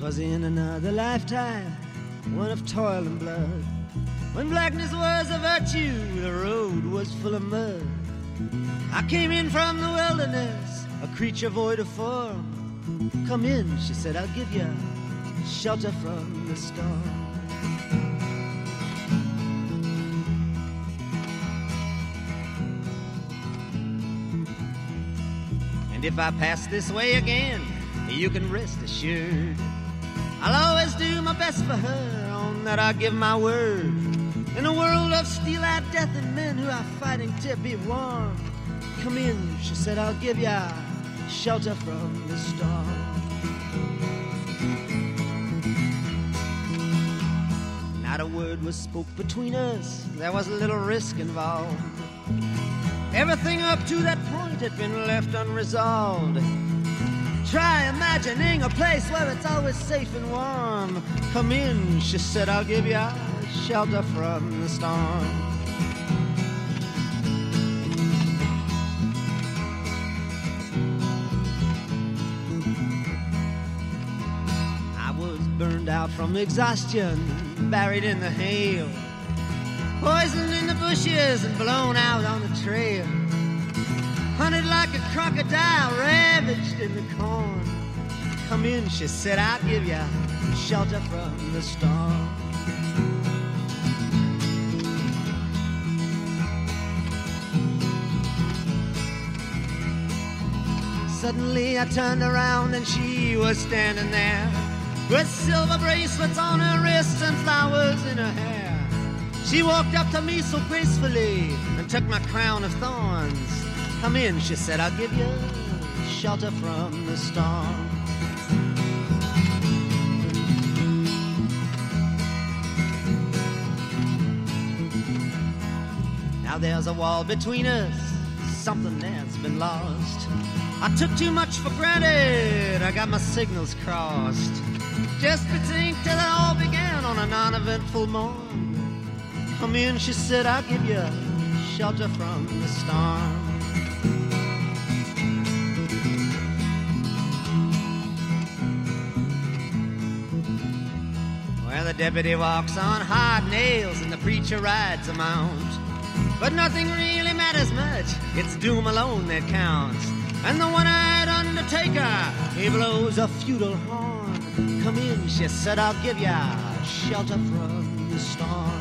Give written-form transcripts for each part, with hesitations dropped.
'Twas in another lifetime, one of toil and blood, when blackness was a virtue, the road was full of mud. I came in from the wilderness, a creature void of form. Come in, she said, I'll give you shelter from the storm. And if I pass this way again, you can rest assured I'll always do my best for her, on that I give my word. In a world of steel-eyed death and men who are fighting to be warm, come in, she said, I'll give ya shelter from the storm. Not a word was spoke between us, there was little risk involved. Everything up to that point had been left unresolved. Try imagining a place where it's always safe and warm. Come in, she said, I'll give you shelter from the storm. I was burned out from exhaustion, buried in the hail, poisoned in the bushes and blown out on the trail. Hunted like a crocodile, ravaged in the corn. Come in, she said, I'll give you shelter from the storm. Suddenly I turned around and she was standing there, with silver bracelets on her wrists and flowers in her hair. She walked up to me so gracefully and took my crown of thorns. Come in, she said, I'll give you shelter from the storm. Now there's a wall between us, something that's been lost. I took too much for granted, I got my signals crossed. Just between till it all began on a non-eventful morn. Come in, she said, I'll give you shelter from the storm. Well, the deputy walks on hard nails and the preacher rides a mount. But nothing really matters much, it's doom alone that counts. And the one-eyed undertaker, he blows a feudal horn. Come in, she said, I'll give ya shelter from the storm.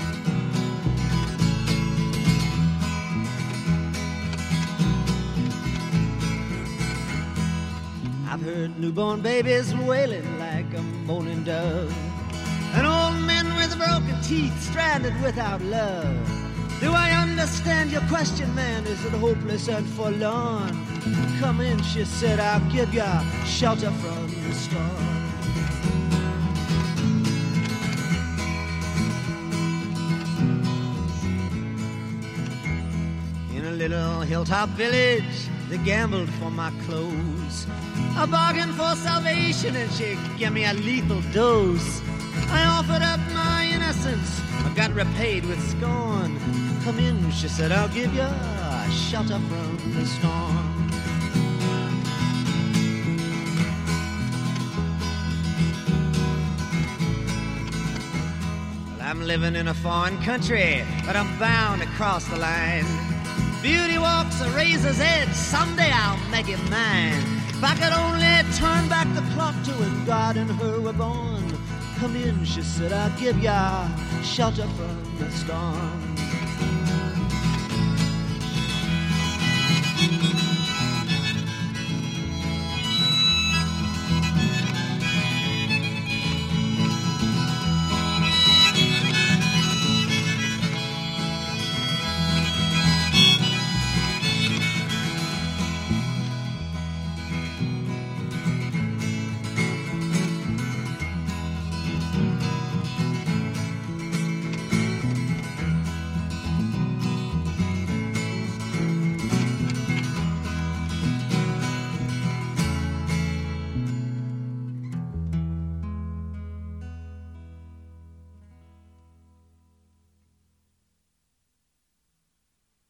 I've heard newborn babies wailing like a moaning dove, and old men with broken teeth stranded without love. Do I understand your question, man? Is it hopeless and forlorn? Come in, she said, I'll give you shelter from the storm. In a little hilltop village, they gambled for my clothes. I bargained for salvation and she gave me a lethal dose. I offered up my innocence, I got repaid with scorn. Come in, she said, I'll give you shelter from the storm. Well, I'm living in a foreign country, but I'm bound to cross the line. Beauty walks a razor's edge, someday I'll make it mine. If I could only turn back the clock to when God and her were born. Come in, she said, I'll give ya shelter from the storm.